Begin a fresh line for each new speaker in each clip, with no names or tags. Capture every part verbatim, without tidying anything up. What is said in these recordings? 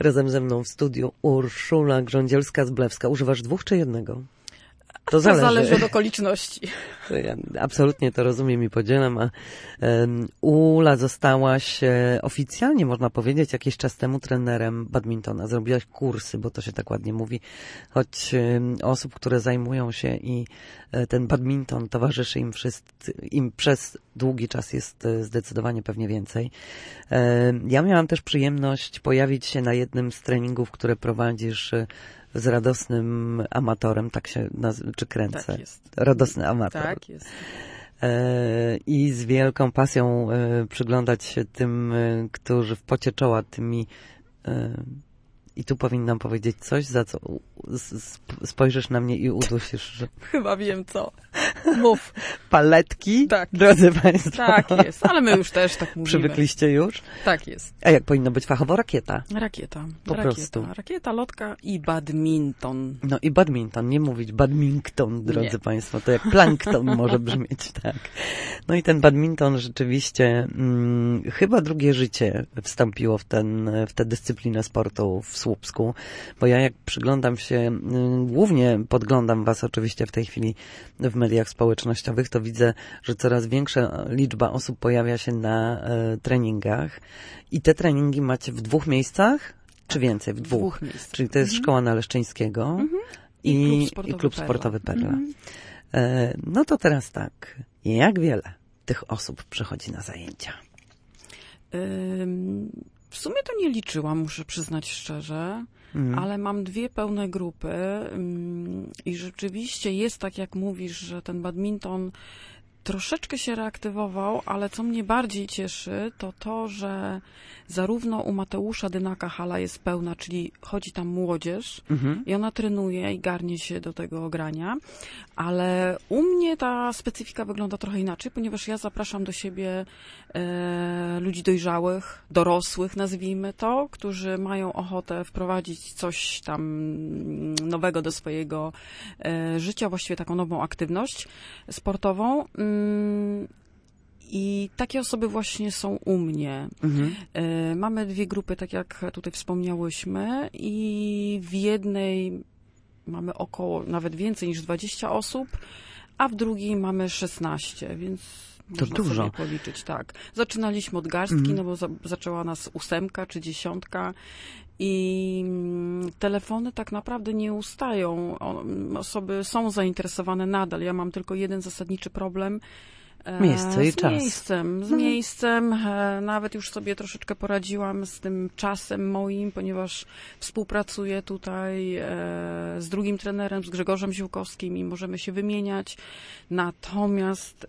Razem ze mną w studiu Urszula Grządzielska-Zblewska. Używasz dwóch czy jednego?
To zależy. zależy od okoliczności.
Ja absolutnie to rozumiem i podzielam. A um, Ula, zostałaś e, oficjalnie, można powiedzieć, jakiś czas temu trenerem badmintona. Zrobiłaś kursy, bo to się tak ładnie mówi, choć e, osób, które zajmują się i e, ten badminton towarzyszy im, wszyscy, im przez długi czas jest e, zdecydowanie pewnie więcej. E, ja miałam też przyjemność pojawić się na jednym z treningów, które prowadzisz e, z radosnym amatorem, tak się nazywa, czy kręcę?
Tak jest.
Radosny amator.
Tak jest.
E, I z wielką pasją e, przyglądać się tym, e, którzy w pocie czoła tymi e, i tu powinnam powiedzieć coś, za co spojrzysz na mnie i udusisz, że...
Chyba wiem co. Mów.
Paletki,
tak.
Drodzy Państwo.
Tak jest, ale my już też tak mówimy.
Przywykliście już?
Tak jest.
A jak powinno być fachowo? Rakieta.
Rakieta.
Po
rakieta.
prostu.
Rakieta, lotka i badminton.
No i badminton, nie mówić badminton, drodzy
nie.
Państwo, to jak plankton może brzmieć, tak. No i ten badminton rzeczywiście hmm, chyba drugie życie wstąpiło w, ten, w tę dyscyplinę sportu w Słupsku, bo ja jak przyglądam się, hmm, głównie podglądam Was oczywiście w tej chwili w mediach społecznościowych, to widzę, że coraz większa liczba osób pojawia się na e, treningach i te treningi macie w dwóch miejscach? Czy więcej? W dwóch.
dwóch miejscach.
Czyli to jest
mhm.
Szkoła Naleszczyńskiego
mhm.
i,
I Klub Sportowy
i Klub
Perla.
Sportowy Perla.
Mhm.
E, no to teraz tak. Jak wiele tych osób przychodzi na zajęcia?
Ym, w sumie to nie liczyłam, muszę przyznać szczerze,
Mhm.
ale mam dwie pełne grupy ym, i rzeczywiście jest tak, jak mówisz, że ten badminton troszeczkę się reaktywował, ale co mnie bardziej cieszy, to to, że zarówno u Mateusza Dynaka hala jest pełna, czyli chodzi tam młodzież
Mhm.
i ona trenuje i garnie się do tego grania, ale u mnie ta specyfika wygląda trochę inaczej, ponieważ ja zapraszam do siebie e, ludzi dojrzałych, dorosłych nazwijmy to, którzy mają ochotę wprowadzić coś tam nowego do swojego e, życia, właściwie taką nową aktywność sportową. I takie osoby właśnie są u mnie. Mhm. Mamy dwie grupy, tak jak tutaj wspomniałyśmy, i w jednej mamy około, nawet więcej niż dwadzieścia osób, a w drugiej mamy szesnaście, więc
to
można
dużo.
sobie policzyć, tak. Zaczynaliśmy od garstki, mhm. no bo za, zaczęła nas ósemka czy dziesiątka. I telefony tak naprawdę nie ustają. Osoby są zainteresowane nadal. Ja mam tylko jeden zasadniczy problem.
Miejsce i
z
czas.
Miejscem, z miejscem. Nawet już sobie troszeczkę poradziłam z tym czasem moim, ponieważ współpracuję tutaj z drugim trenerem, z Grzegorzem Ziółkowskim i możemy się wymieniać. Natomiast,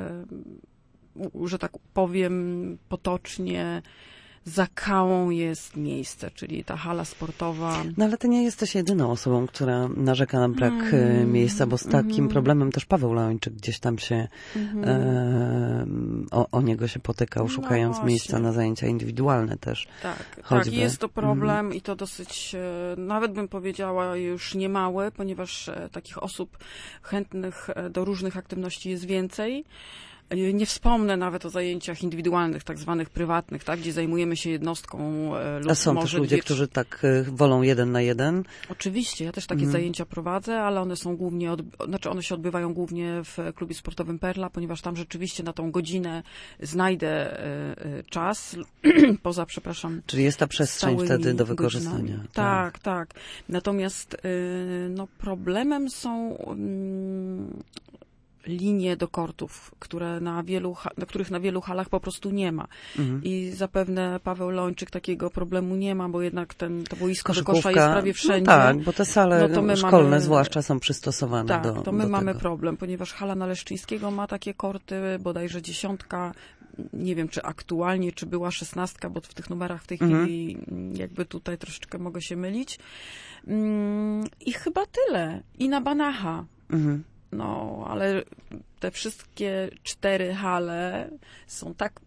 że tak powiem potocznie, za Kałą jest miejsce, czyli ta hala sportowa.
No ale ty nie jesteś jedyną osobą, która narzeka na brak mm, miejsca, bo z takim mm. problemem też Paweł Leończyk gdzieś tam się mm. e, o, o niego się potykał, no szukając właśnie. miejsca na zajęcia indywidualne też.
Tak, tak, jest to problem mm. i to dosyć, nawet bym powiedziała, już niemały, ponieważ takich osób chętnych do różnych aktywności jest więcej. Nie wspomnę nawet o zajęciach indywidualnych, tak zwanych prywatnych, tak, gdzie zajmujemy się jednostką lub
A są
może
też ludzie,
dwie...
którzy tak wolą jeden na jeden?
Oczywiście, ja też takie mm. zajęcia prowadzę, ale one są głównie, od... znaczy one się odbywają głównie w klubie sportowym Perla, ponieważ tam rzeczywiście na tą godzinę znajdę y, czas, poza, przepraszam...
Czyli jest ta przestrzeń wtedy do wykorzystania.
Tak, tak, tak. Natomiast y, no, problemem są... Y, linie do kortów, które na wielu, na których na wielu halach po prostu nie ma. Mhm. I zapewne Paweł Leończyk takiego problemu nie ma, bo jednak ten, to boisko do kosza jest prawie wszędzie.
No tak, bo te sale no szkolne mamy, zwłaszcza są przystosowane
tak,
do
Tak, to my
do
mamy
tego.
problem, ponieważ hala Naleszczyńskiego ma takie korty, bodajże dziesiątka, nie wiem, czy aktualnie, czy była szesnastka, bo w tych numerach w tej mhm. chwili jakby tutaj troszeczkę mogę się mylić. I chyba tyle. I na Banacha. Mhm. No, ale te wszystkie cztery hale są tak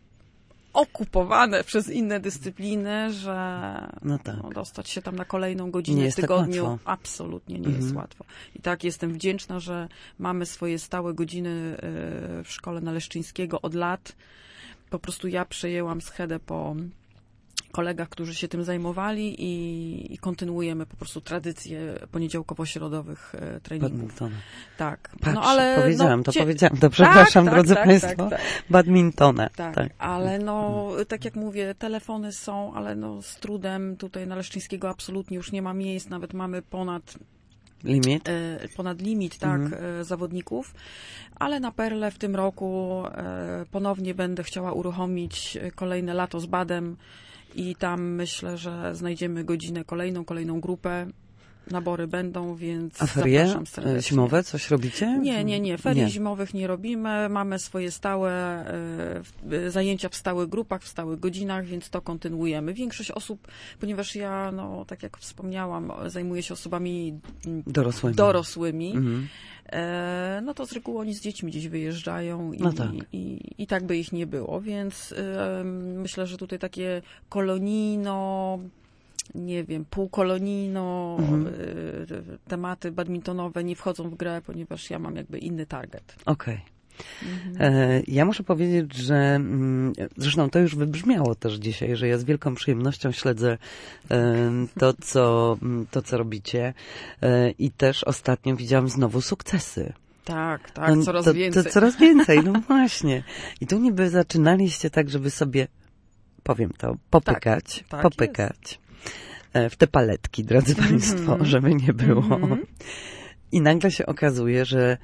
okupowane przez inne dyscypliny, że
no tak.
no, dostać się tam na kolejną godzinę w tygodniu
tak
absolutnie nie
mhm.
jest łatwo. I tak jestem wdzięczna, że mamy swoje stałe godziny w szkole Naleszczyńskiego od lat. Po prostu ja przejęłam schedę po kolegach, którzy się tym zajmowali i, i kontynuujemy po prostu tradycję poniedziałkowo-środowych e, treningów.
Badmintona.
Tak.
Patrz,
no, ale,
powiedziałam,
no,
to
cie...
powiedziałam, to przepraszam,
tak,
drodzy
tak,
Państwo,
tak, tak.
badmintona.
Tak,
tak,
ale no, tak jak mówię, telefony są, ale no z trudem tutaj na Leszczyńskiego absolutnie już nie ma miejsc, nawet mamy ponad
limit,
e, ponad limit, tak,
mhm.
e, zawodników, ale na Perle w tym roku e, ponownie będę chciała uruchomić kolejne lato z badem i tam myślę, że znajdziemy godzinę kolejną, kolejną grupę. Nabory będą, więc
a ferie
zapraszam serdecznie.
zimowe coś robicie?
Nie, nie, nie. Ferii
nie.
zimowych nie robimy. Mamy swoje stałe y, zajęcia w stałych grupach, w stałych godzinach, więc to kontynuujemy. Większość osób, ponieważ ja, no, tak jak wspomniałam, zajmuję się osobami
dorosłymi,
dorosłymi
mhm.
e, no to z reguły oni z dziećmi gdzieś wyjeżdżają i,
no tak.
i, i, i tak by ich nie było, więc y, myślę, że tutaj takie kolonijno nie wiem, półkolonijno mhm. y, tematy badmintonowe nie wchodzą w grę, ponieważ ja mam jakby inny target.
Okej. Okay. Mhm. E, ja muszę powiedzieć, że mm, zresztą to już wybrzmiało też dzisiaj, że ja z wielką przyjemnością śledzę e, to, co, to, co robicie e, i też ostatnio widziałam znowu sukcesy.
Tak, tak,
no,
coraz
to,
więcej.
To coraz więcej, no właśnie. I tu niby zaczynaliście tak, żeby sobie, powiem to, popykać,
tak, tak
popykać.
Jest.
W te paletki, drodzy mm-hmm. Państwo, żeby nie było. Mm-hmm. I nagle się okazuje, że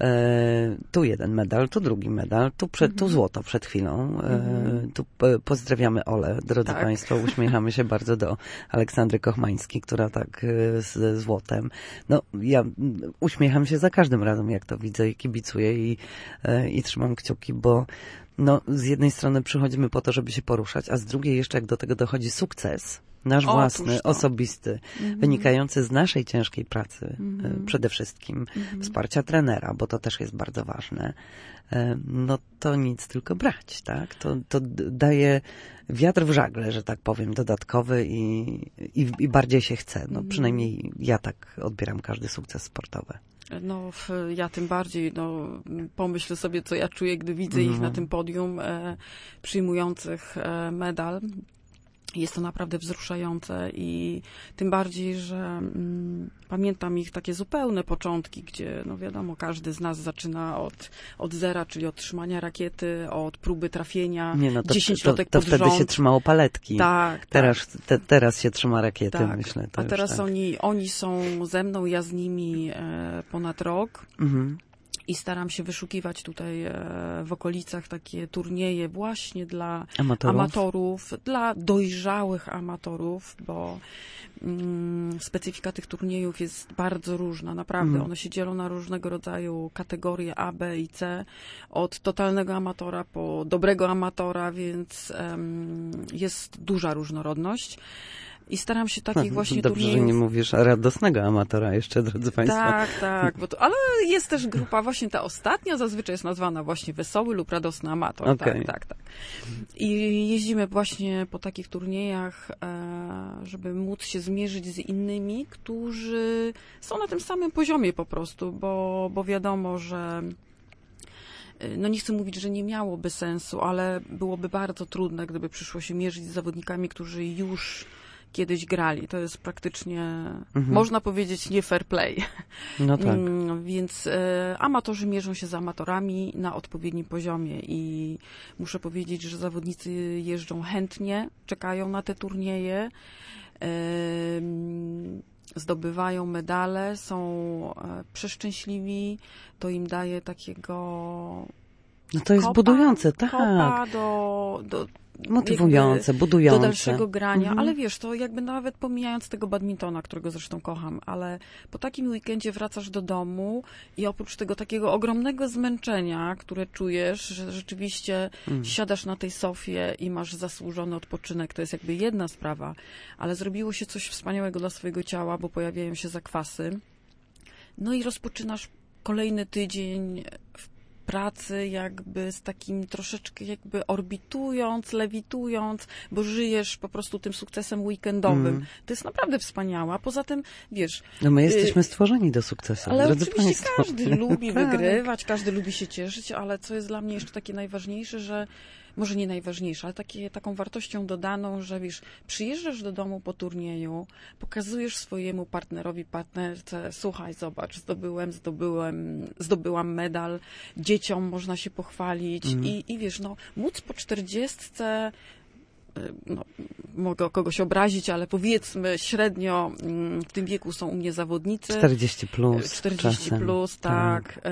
e, tu jeden medal, tu drugi medal, tu, przed, mm-hmm. tu złoto przed chwilą. E, mm-hmm. Tu e, pozdrawiamy Olę, drodzy tak. Państwo. Uśmiechamy się bardzo do Aleksandry Kochmańskiej, która tak e, z złotem. No, ja uśmiecham się za każdym razem, jak to widzę i kibicuję i, e, i trzymam kciuki, bo no, z jednej strony przychodzimy po to, żeby się poruszać, a z drugiej jeszcze jak do tego dochodzi sukces, nasz o, własny, osobisty, mm-hmm. wynikający z naszej ciężkiej pracy mm-hmm. przede wszystkim, mm-hmm. wsparcia trenera, bo to też jest bardzo ważne, no to nic tylko brać, tak? To, to daje wiatr w żagle, że tak powiem, dodatkowy i, i, i bardziej się chce. No, mm-hmm. Przynajmniej ja tak odbieram każdy sukces sportowy.
No, ja tym bardziej, no, pomyśl sobie, co ja czuję, gdy widzę mm-hmm. ich na tym podium e, przyjmujących e, medal. Jest to naprawdę wzruszające i tym bardziej, że mm, pamiętam ich takie zupełne początki, gdzie, no wiadomo, każdy z nas zaczyna od, od zera, czyli od trzymania rakiety, od próby trafienia,
Nie, no to,
dziesięć
to,
lotek
to
pod
wtedy
rząd.
się trzymało paletki.
Tak,
teraz,
tak.
Te, teraz się trzyma rakiety,
tak.
myślę. To
A teraz
tak.
oni, oni są ze mną, ja z nimi e, ponad rok. Mhm. I staram się wyszukiwać tutaj w okolicach takie turnieje właśnie dla amatorów, amatorów dla dojrzałych amatorów, bo mm, specyfika tych turniejów jest bardzo różna, naprawdę. Mm. One się dzielą na różnego rodzaju kategorie A, B i C, od totalnego amatora po dobrego amatora, więc um, jest duża różnorodność. I staram się takich właśnie
Dobrze,
turniejów...
że nie mówisz radosnego amatora jeszcze, drodzy Państwo.
Tak, tak, bo to, ale jest też grupa, właśnie ta ostatnia, zazwyczaj jest nazwana właśnie wesoły lub radosny amator. Okay. Tak, tak, tak. I jeździmy właśnie po takich turniejach, żeby móc się zmierzyć z innymi, którzy są na tym samym poziomie po prostu, bo, bo wiadomo, że no nie chcę mówić, że nie miałoby sensu, ale byłoby bardzo trudne, gdyby przyszło się mierzyć z zawodnikami, którzy już kiedyś grali. To jest praktycznie, mhm. można powiedzieć, nie fair play.
No tak.
Więc e, amatorzy mierzą się z amatorami na odpowiednim poziomie i muszę powiedzieć, że zawodnicy jeżdżą chętnie, czekają na te turnieje, e, zdobywają medale, są e, przeszczęśliwi, to im daje takiego
no to jest
kopa,
budujące, tak.
Kopa do, do
motywujące, budujące.
Do dalszego grania,
mhm.
ale wiesz, to jakby nawet pomijając tego badmintona, którego zresztą kocham, ale po takim weekendzie wracasz do domu i oprócz tego takiego ogromnego zmęczenia, które czujesz, że rzeczywiście mhm. siadasz na tej sofie i masz zasłużony odpoczynek, to jest jakby jedna sprawa, ale zrobiło się coś wspaniałego dla swojego ciała, bo pojawiają się zakwasy, no i rozpoczynasz kolejny tydzień w pracy jakby z takim troszeczkę jakby orbitując, lewitując, bo żyjesz po prostu tym sukcesem weekendowym. Mm. To jest naprawdę wspaniałe. A poza tym, wiesz...
No my jesteśmy y- stworzeni do sukcesu,
ale
drodzy
oczywiście
Państwo.
Każdy lubi wygrywać, każdy lubi się cieszyć, ale co jest dla mnie jeszcze takie najważniejsze, że może nie najważniejsza, ale takie, taką wartością dodaną, że wiesz, przyjeżdżasz do domu po turnieju, pokazujesz swojemu partnerowi, partnerce, słuchaj, zobacz, zdobyłem, zdobyłem, zdobyłam medal, dzieciom można się pochwalić mm. i, i wiesz, no, móc po czterdziestce, no, mogę kogoś obrazić, ale powiedzmy średnio w tym wieku są u mnie zawodnicy.
czterdzieści plus.
czterdzieści
czasem.
plus, tak.
tak.
E,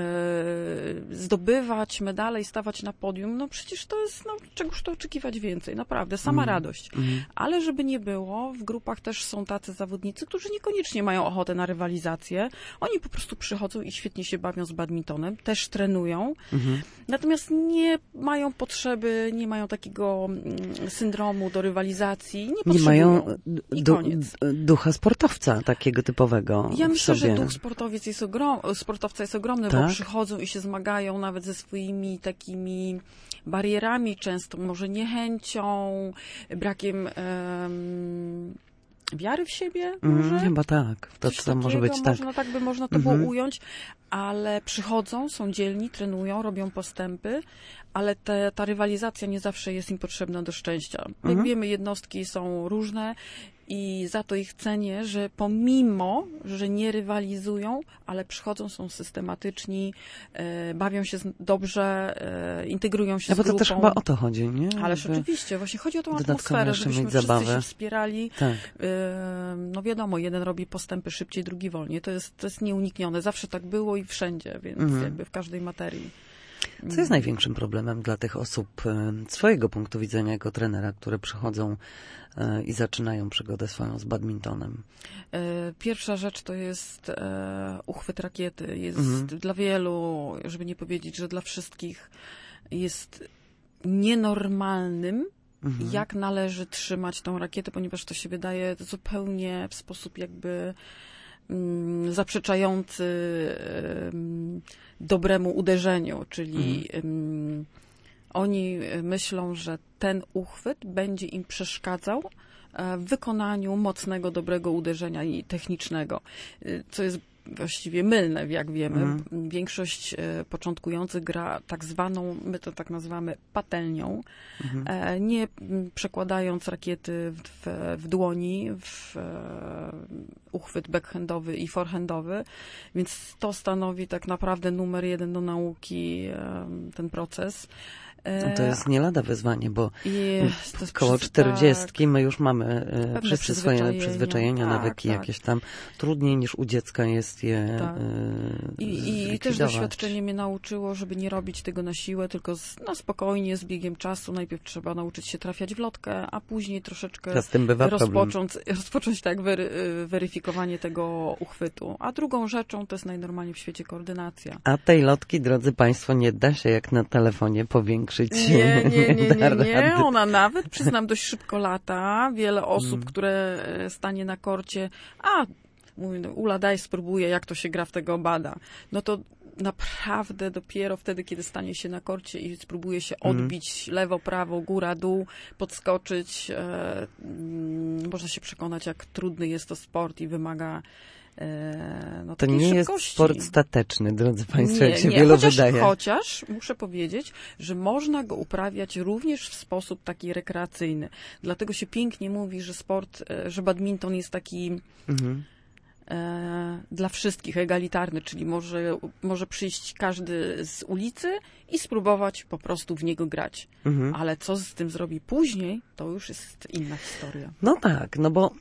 zdobywać medale i stawać na podium, no przecież to jest, no czegoż to oczekiwać więcej, naprawdę, sama mm. radość. Mm. Ale żeby nie było, w grupach też są tacy zawodnicy, którzy niekoniecznie mają ochotę na rywalizację. Oni po prostu przychodzą i świetnie się bawią z badmintonem, też trenują, mm-hmm. natomiast nie mają potrzeby, nie mają takiego syndromu do rywalizacji, nie potrzebują. Nie mają I du- koniec.
ducha sportowca takiego typowego.
Ja myślę,
sobie.
że duch sportowiec jest ogrom- sportowca jest ogromny, tak? Bo przychodzą i się zmagają nawet ze swoimi takimi barierami, często może niechęcią, brakiem um, wiary w siebie może?
Mm, chyba tak. To, to może być
można,
tak.
tak by można to mm-hmm. było ująć, ale przychodzą, są dzielni, trenują, robią postępy, ale te, ta rywalizacja nie zawsze jest im potrzebna do szczęścia. Mm-hmm. Jak wiemy, jednostki są różne i za to ich cenię, że pomimo, że nie rywalizują, ale przychodzą, są systematyczni, e, bawią się dobrze, e, integrują się
no,
z
bo
grupą.
to też chyba o to chodzi, nie?
Ależ
Żeby
oczywiście, właśnie chodzi o tą atmosferę, żebyśmy
mieć
wszyscy
zabawę.
się wspierali.
Tak.
E, no wiadomo, jeden robi postępy szybciej, drugi wolniej. To jest, to jest nieuniknione. Zawsze tak było i wszędzie, więc mhm. jakby w każdej materii.
Co jest największym problemem dla tych osób z swojego punktu widzenia jako trenera, które przychodzą i zaczynają przygodę swoją z badmintonem?
Pierwsza rzecz to jest uchwyt rakiety. Jest mhm. dla wielu, żeby nie powiedzieć, że dla wszystkich jest nienormalnym, mhm. jak należy trzymać tą rakietę, ponieważ to się wydaje zupełnie w sposób jakby zaprzeczający um, dobremu uderzeniu, czyli um, oni myślą, że ten uchwyt będzie im przeszkadzał w wykonaniu mocnego, dobrego uderzenia i technicznego, co jest właściwie mylne, jak wiemy. Mm. Większość e, początkujących gra tak zwaną, my to tak nazywamy patelnią, mm. e, nie przekładając rakiety w, w dłoni, w e, uchwyt backhandowy i forehandowy, więc to stanowi tak naprawdę numer jeden do nauki, e, ten proces.
No to jest nie lada wyzwanie, bo
jest,
koło czterdziestki my już mamy wszyscy swoje przyzwyczajenia, tak, nawyki tak. jakieś tam. Trudniej niż u dziecka jest je tak.
I, I też doświadczenie mnie nauczyło, żeby nie robić tego na siłę, tylko z, no, spokojnie, z biegiem czasu. Najpierw trzeba nauczyć się trafiać w lotkę, a później troszeczkę
z tym bywa
rozpocząć, rozpocząć tak wery, weryfikowanie tego uchwytu. A drugą rzeczą to jest najnormalniej w świecie koordynacja.
A tej lotki, drodzy Państwo, nie da się jak na telefonie powiększyć.
Nie, nie, nie, nie, nie. Ona nawet, przyznam, dość szybko lata. Wiele osób, mm. które stanie na korcie, a mówi, no, Ula, daj, spróbuję, jak to się gra w tego bada. No to naprawdę dopiero wtedy, kiedy stanie się na korcie i spróbuje się odbić mm. lewo, prawo, góra, dół, podskoczyć, e, m, można się przekonać, jak trudny jest to sport i wymaga No,
to nie
szybkości.
Jest sport stateczny, drodzy Państwo,
nie,
jak się
nie.
wielu
Chociaż,
wydaje.
Chociaż muszę powiedzieć, że można go uprawiać również w sposób taki rekreacyjny. Dlatego się pięknie mówi, że sport, że badminton jest taki mhm. e, dla wszystkich egalitarny, czyli może, może przyjść każdy z ulicy i spróbować po prostu w niego grać. Mhm. Ale co z tym zrobi później, to już jest inna historia.
No tak, no bo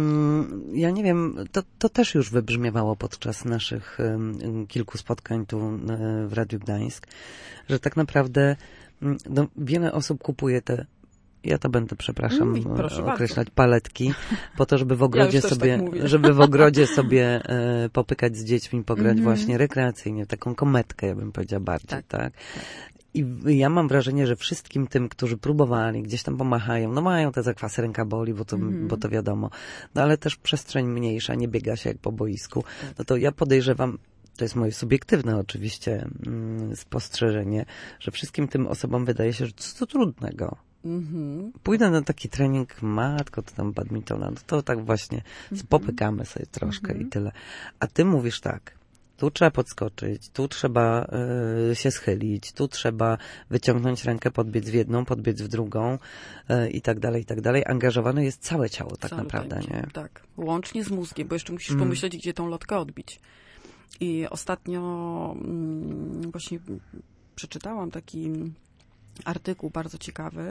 ja nie wiem, to, to też już wybrzmiewało podczas naszych um, kilku spotkań tu um, w Radiu Gdańsk, że tak naprawdę um, no, wiele osób kupuje te, ja to będę, przepraszam, mm, określać bardzo. paletki, po to, żeby w ogrodzie
ja
sobie,
tak
żeby w ogrodzie sobie e, popykać z dziećmi, pograć mm-hmm. właśnie rekreacyjnie, taką kometkę, ja bym powiedziała bardziej, tak? tak? I ja mam wrażenie, że wszystkim tym, którzy próbowali, gdzieś tam pomachają, no mają te zakwasy, ręka boli, bo to, mm. bo to wiadomo, no ale też przestrzeń mniejsza, nie biega się jak po boisku, no to ja podejrzewam, to jest moje subiektywne oczywiście mm, spostrzeżenie, że wszystkim tym osobom wydaje się, że co to trudnego. Mm-hmm. Pójdę na taki trening, matko, to tam badmintona, no to tak właśnie mm-hmm. popykamy sobie troszkę mm-hmm. i tyle. A ty mówisz tak, tu trzeba podskoczyć, tu trzeba y, się schylić, tu trzeba wyciągnąć rękę, podbiec w jedną, podbiec w drugą y, i tak dalej, i tak dalej. Angażowane jest całe ciało tak
Całe
naprawdę,
będzie,
nie?
Tak, łącznie z mózgiem, bo jeszcze musisz
Mm.
pomyśleć, gdzie tą lotkę odbić. I ostatnio mm, właśnie przeczytałam taki artykuł bardzo ciekawy,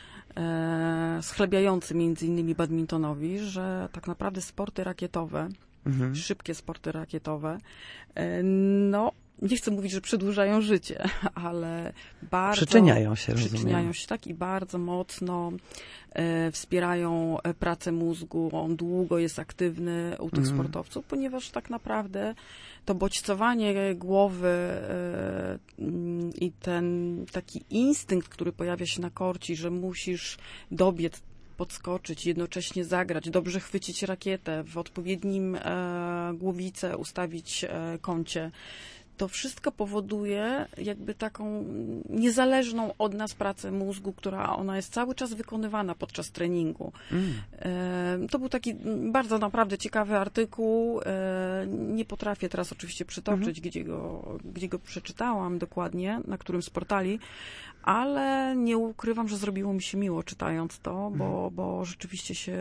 e, schlebiający między innymi badmintonowi, że tak naprawdę sporty rakietowe,
Mhm.
szybkie sporty rakietowe, e, no nie chcę mówić, że przedłużają życie, ale bardzo...
Przyczyniają się, rozumiem.
Przyczyniają się, tak, i bardzo mocno e, wspierają e, pracę mózgu. On długo jest aktywny u tych
Mhm.
sportowców, ponieważ tak naprawdę to bodźcowanie głowy e, mm, i ten taki instynkt, który pojawia się na korci, że musisz dobiec, podskoczyć, jednocześnie zagrać, dobrze chwycić rakietę, w odpowiednim e, głowice ustawić e, kącie. To wszystko powoduje jakby taką niezależną od nas pracę mózgu, która ona jest cały czas wykonywana podczas treningu.
Mm.
E, To był taki bardzo naprawdę ciekawy artykuł. E, Nie potrafię teraz oczywiście przytoczyć, gdzie go, gdzie go przeczytałam dokładnie, na którym z portali, ale nie ukrywam, że zrobiło mi się miło czytając to, bo, bo rzeczywiście się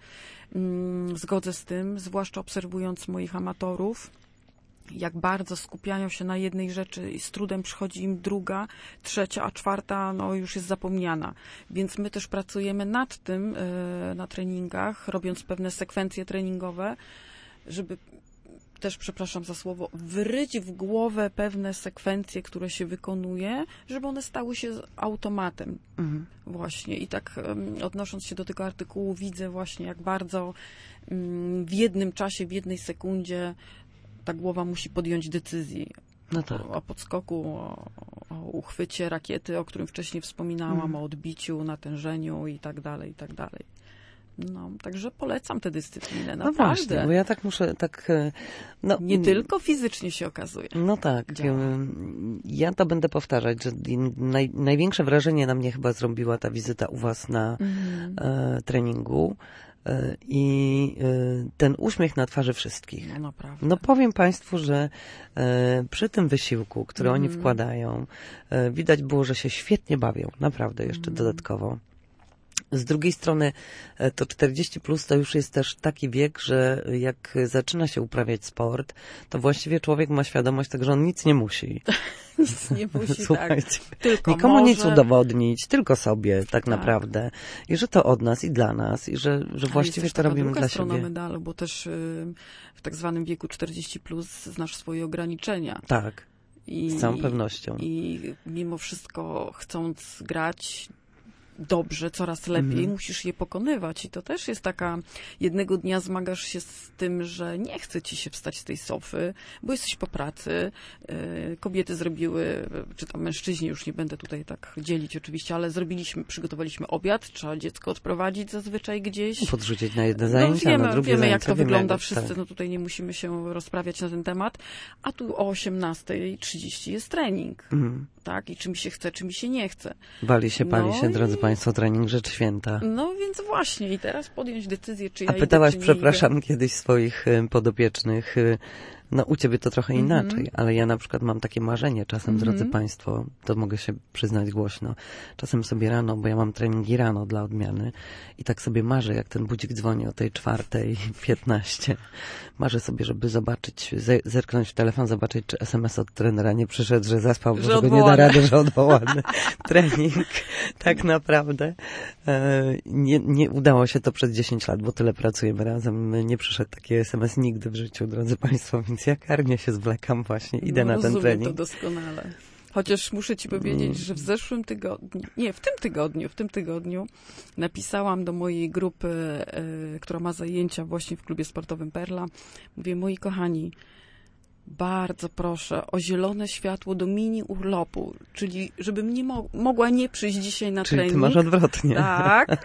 mm, zgodzę z tym, zwłaszcza obserwując moich amatorów, jak bardzo skupiają się na jednej rzeczy i z trudem przychodzi im druga, trzecia, a czwarta no już jest zapomniana. Więc my też pracujemy nad tym y, na treningach, robiąc pewne sekwencje treningowe, żeby też, przepraszam za słowo, wryć w głowę pewne sekwencje, które się wykonuje, żeby one stały się automatem.
Mhm.
Właśnie. I tak um, odnosząc się do tego artykułu, widzę właśnie, jak bardzo um, w jednym czasie, w jednej sekundzie ta głowa musi podjąć decyzję
No tak.
o, o podskoku, o, o uchwycie rakiety, o którym wcześniej wspominałam,
Mhm.
o odbiciu, natężeniu i tak dalej, i tak dalej. No, także polecam tę dyscyplinę,
No
naprawdę.
właśnie, bo ja tak muszę, tak... e, No,
Nie tylko fizycznie się okazuje.
No tak.
działa.
em, Ja to będę powtarzać, że naj, największe wrażenie na mnie chyba zrobiła ta wizyta u was na
Mhm.
e, treningu e, i e, ten uśmiech na twarzy wszystkich.
No naprawdę.
No powiem Państwu, że e, przy tym wysiłku, który oni
Mhm.
wkładają, e, widać było, że się świetnie bawią, naprawdę jeszcze
Mhm.
dodatkowo. Z drugiej strony e, to czterdzieści plus to już jest też taki wiek, że jak zaczyna się uprawiać sport, to właściwie człowiek ma świadomość tego, że on nic nie musi.
Nic nie musi, tak.
Słuchajcie,
Tylko
nikomu
może...
nic udowodnić, tylko sobie tak,
Tak.
naprawdę. I że to od nas i dla nas i że, że
Ale
właściwie
jest
to
też taka
robimy
druga
dla
strona
siebie.
medalu, bo też y, w tak zwanym wieku czterdzieści plus znasz swoje ograniczenia.
Tak,
I,
z całą pewnością.
I mimo wszystko chcąc grać dobrze, coraz lepiej,
Mhm.
musisz je pokonywać. I to też jest taka, jednego dnia zmagasz się z tym, że nie chce ci się wstać z tej sofy, bo jesteś po pracy. Yy, Kobiety zrobiły, czy tam mężczyźni, już nie będę tutaj tak dzielić oczywiście, ale zrobiliśmy, przygotowaliśmy obiad, trzeba dziecko odprowadzić zazwyczaj gdzieś.
Podrzucić na jedne zajęcia,
no, wiemy,
na drugie
wiemy
zajęcia.
jak to
wiemy,
wygląda
jak-
wszyscy,
tak.
no tutaj nie musimy się rozprawiać na ten temat. A tu o osiemnasta trzydzieści jest trening,
Mhm.
tak? I czy mi się chce, czy mi się nie chce.
Wali się, pali
No
się,
i-
drodzy Państwo, trening rzecz święta.
No więc właśnie, i teraz podjąć decyzję, czy ja
A
idę,
pytałaś,
czy nie
przepraszam, kiedyś swoich y, podopiecznych, y, no u ciebie to trochę
Mhm.
inaczej, ale ja na przykład mam takie marzenie czasem,
Mhm.
drodzy Państwo, to mogę się przyznać głośno, czasem sobie rano, bo ja mam treningi rano dla odmiany i tak sobie marzę, jak ten budzik dzwoni o tej czwartej piętnaście. Marzę sobie, żeby zobaczyć, ze- zerknąć w telefon, zobaczyć, czy es em es od trenera nie przyszedł, że zaspał,
Że
że go nie da
odwołany.
rady, że odwołany trening. Tak naprawdę. E, nie, nie udało się to przez dziesięć lat, bo tyle pracujemy razem. Nie przyszedł taki es em es nigdy w życiu, drodzy Państwo, więc ja karnie się zwlekam właśnie, idę
no,
na ten
rozumiem
trening.
to doskonale. Chociaż muszę ci powiedzieć, że w zeszłym tygodniu, nie, w tym tygodniu, w tym tygodniu napisałam do mojej grupy, e, która ma zajęcia właśnie w klubie sportowym Perla. Mówię, moi kochani, bardzo proszę o zielone światło do mini urlopu, czyli żebym nie mo- mogła nie przyjść dzisiaj na
Czyli
trening.
ty masz odwrotnie.
Tak,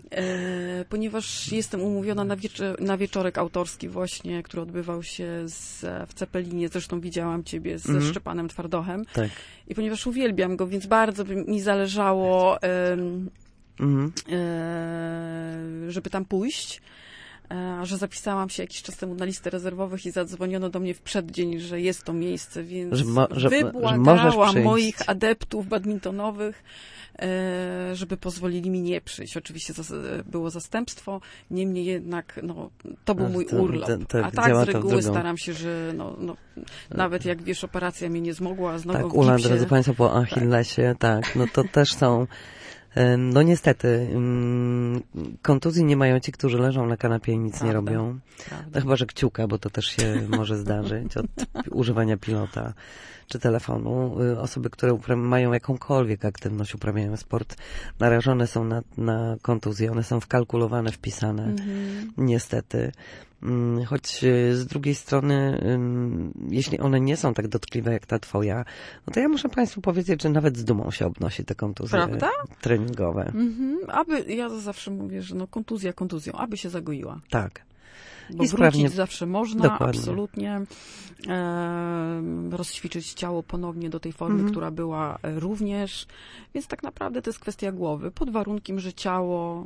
e, ponieważ jestem umówiona na, wiecze- na wieczorek autorski właśnie, który odbywał się z, w Cepelinie, zresztą widziałam ciebie ze
Mhm.
Szczepanem Twardochem
Tak.
i ponieważ uwielbiam go, więc bardzo by mi zależało, em,
Mhm.
e, żeby tam pójść. e, że zapisałam się jakiś czas temu na listę rezerwowych i zadzwoniono do mnie w przeddzień, że jest to miejsce, więc
że mo, że,
wybłagałam
że
moich adeptów badmintonowych, e, żeby pozwolili mi nie przyjść. Oczywiście zas, było zastępstwo, niemniej jednak no, to był mój
to,
urlop.
to, to
A tak z reguły staram się, że no, no, nawet jak wiesz, operacja mnie nie zmogła, a z nogą
tak,
w
Ula,
gipsie.
drodzy Państwo, po Achillesie, tak. tak, no to też są, no niestety, kontuzji nie mają ci, którzy leżą na kanapie i nic
Prawda.
nie robią. No, chyba, że kciuka, bo to też się może zdarzyć od używania pilota czy telefonu. Osoby, które upra- mają jakąkolwiek aktywność, uprawiają sport, narażone są na, na kontuzje. One są wkalkulowane, wpisane. Mhm. Niestety. Choć z drugiej strony, jeśli one nie są tak dotkliwe jak ta twoja, no to ja muszę Państwu powiedzieć, że nawet z dumą się obnosi te kontuzje
Prawda?
treningowe.
Mhm. Aby, ja zawsze mówię, że no kontuzja kontuzją, aby się zagoiła.
Tak.
Bo
I
wrócić
sprawnie...
zawsze można,
Dokładnie.
absolutnie. E, rozćwiczyć ciało ponownie do tej formy, mm. która była również. Więc tak naprawdę to jest kwestia głowy, pod warunkiem, że ciało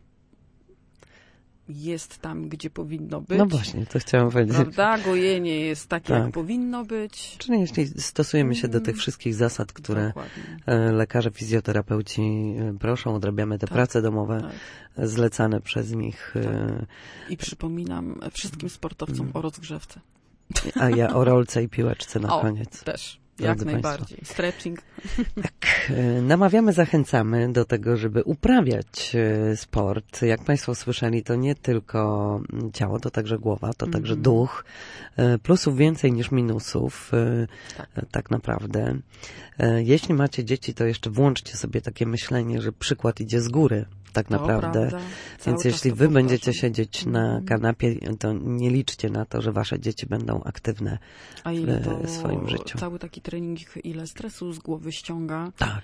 jest tam, gdzie powinno być.
No właśnie, to chciałam powiedzieć.
Prawda? Gojenie jest takie,
tak.
jak powinno być.
Czyli jeśli stosujemy się do tych wszystkich zasad, które Dokładnie. lekarze, fizjoterapeuci proszą, odrabiamy te tak. prace domowe tak. zlecane przez nich.
Tak. I przypominam wszystkim sportowcom hmm. o rozgrzewce.
A ja o rolce i piłeczce na
o,
koniec.
Też. Jak najbardziej.
Państwo.
Stretching.
Tak. Namawiamy, zachęcamy do tego, żeby uprawiać sport. Jak Państwo słyszeli, to nie tylko ciało, to także głowa, to mm-hmm. także duch. Plusów więcej niż minusów. Tak. tak naprawdę. Jeśli macie dzieci, to jeszcze włączcie sobie takie myślenie, że przykład idzie z góry. Tak naprawdę. Prawda. Więc jeśli wy powtarzam. będziecie siedzieć na kanapie, to nie liczcie na to, że wasze dzieci będą aktywne
A ile
w
to
swoim życiu.
Cały taki trening, ile stresu z głowy ściąga.
Tak.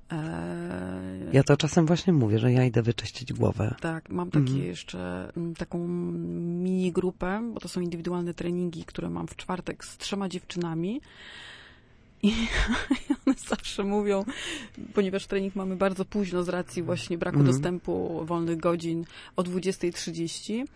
E...
Ja to czasem właśnie mówię, że ja idę wyczyścić głowę.
Tak, mam takie mhm. jeszcze taką mini grupę, bo to są indywidualne treningi, które mam w czwartek z trzema dziewczynami. I one zawsze mówią, ponieważ trening mamy bardzo późno z racji właśnie braku mm. dostępu wolnych godzin o dwudziestej trzydzieści,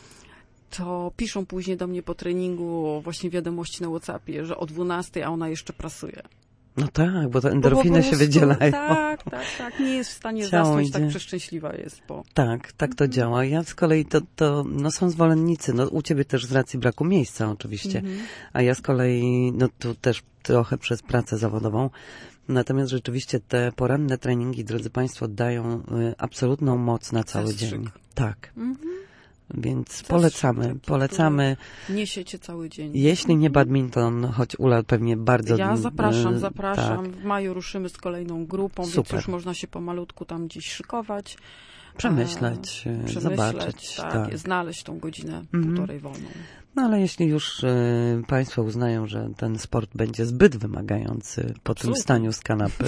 to piszą później do mnie po treningu właśnie wiadomości na WhatsAppie, że o dwunastej, a ona jeszcze pracuje.
No tak, bo te endorfiny bo po prostu, się wydzielają.
Tak, tak, tak. Nie jest w stanie Ciało zasnąć, idzie. Tak przeszczęśliwa jest. Bo...
Tak, tak to mhm. działa. Ja z kolei to, to no są zwolennicy, no u ciebie też z racji braku miejsca oczywiście, mhm. a ja z kolei, no tu też trochę przez pracę zawodową. Natomiast rzeczywiście te poranne treningi, drodzy Państwo, dają y, absolutną moc na cały Zastrzyk. dzień. Tak. Mhm. Więc Zastrzyk polecamy, taki, polecamy.
Niesiecie cały dzień.
Jeśli nie badminton, choć Ula pewnie bardzo...
Ja zapraszam, zapraszam. Tak. W maju ruszymy z kolejną grupą, Super. Więc już można się pomalutku tam gdzieś szykować.
Przemyśleć, e,
Przemyśleć
zobaczyć.
Tak,
tak.
Znaleźć tą godzinę, mhm. półtorej wolną.
No ale jeśli już e, Państwo uznają, że ten sport będzie zbyt wymagający po Absolutnie. tym staniu z kanapy,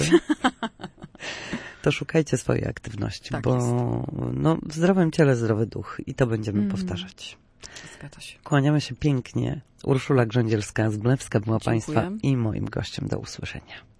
to szukajcie swojej aktywności,
tak
bo
jest.
no, w zdrowym ciele zdrowy duch i to będziemy mm. powtarzać.
Zgadza się.
Kłaniamy się pięknie. Urszula Grządzielska z Mlewska była
Dziękuję.
Państwa i moim gościem. Do usłyszenia.